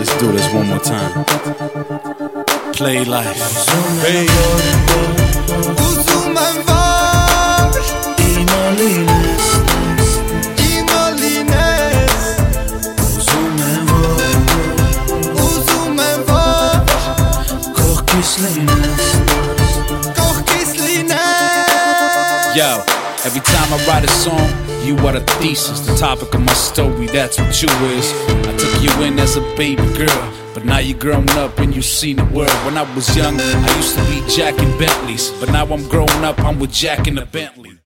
Let's do this one more time. Play life. Hey. Uzumem var Imolines. Imolines Uzumem var. Uzumem var Kochkislines. Kochkislines. Yo, every time I write a song, you are the thesis, the topic of my story, that's what you is. I took you in as a baby girl, but now you're grown up and you've seen the world. When I was young, I used to be jacking Bentleys, but now I'm grown up, I'm with Jack in the Bentley.